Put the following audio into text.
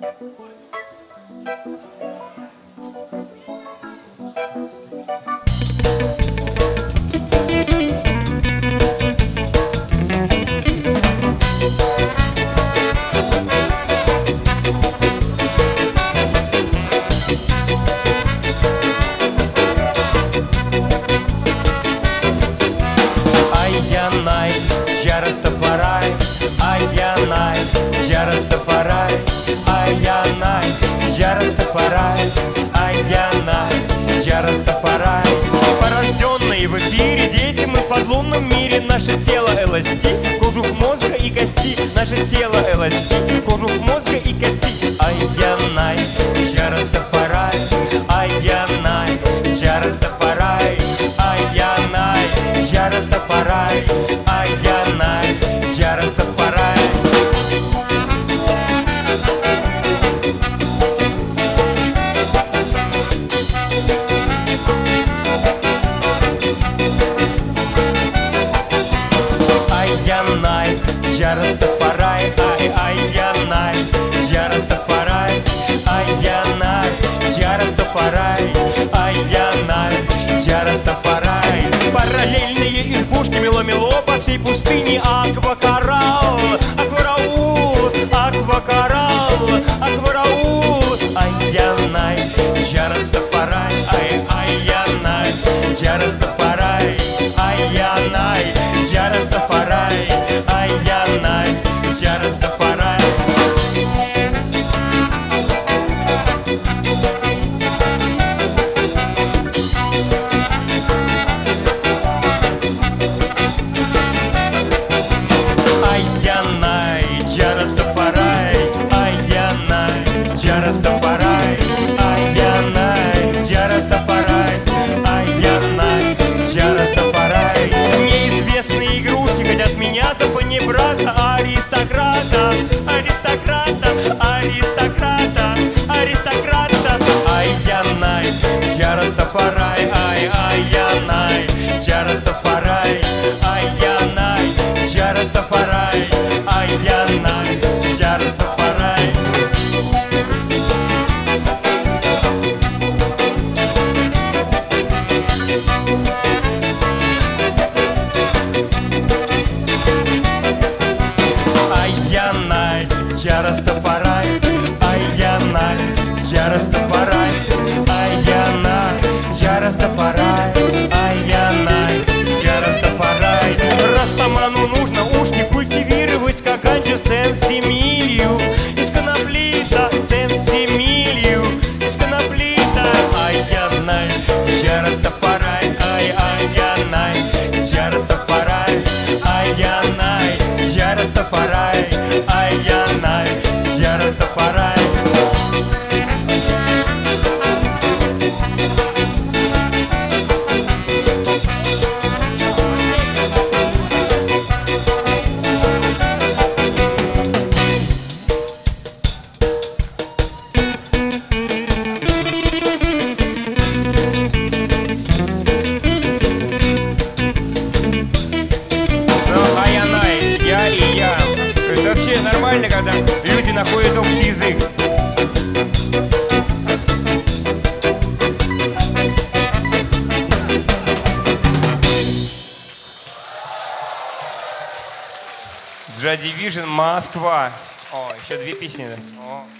Порожденные в эфире дети, мы в подлунном мире. Наше тело эластик, кожух мозга и кости. Наше тело эластик, кожух мозга и кости. Ай-я-най, я Растафарай. Ай-я-най, я Растафарай. Ай-я-най, я Растафарай. Ай-я-най, я Растафарай. Я Растафарай, ай-ай-я-най, я Растафарай, ай-я-най, я Растафарай, ай-я-най, я Растафарай. Параллельные избушки мело-мело по всей пустыне. Аквакоралл, аквараул, аквакоралл, аквараул. Ай-я-най, я Растафарай, ай-ай-я-най, я Растафарай, ай-я-най, я Растафарай. Ай-я-най, я Растафарай. Ай-я-най, я Растафарай. Ай-я-най, я Растафарай. Ай-я-най, я Растафарай. Ай-я-най, я Растафарай. Неизвестные игрушки хотят меняться по брата, аристократа, аристократа, аристократа, аристократа. Ай-я-най, я Растафарай, ай-ай-я-най, я Растафарай, ай-я-най, я Растафарай, ай-я-най, я Растафарай. Ай-я-най, я Растафарай, ай-я-най, я Растафарай, ай-я-най, я Растафарай, ай-я-най, я Растафарай. Растаману нужно ушки культивировать, как Анчо Сен-Симилью из коноплита, Сен-Симилью из коноплита. Ай-я-най, я Растафарай, ай-ай-я-най, я Растафарай, ай-я-най, я Растафарай, ай-я-най, я Растафарай. Нормально, когда люди находят общий язык. Joy Division, Москва. О, еще две песни. О.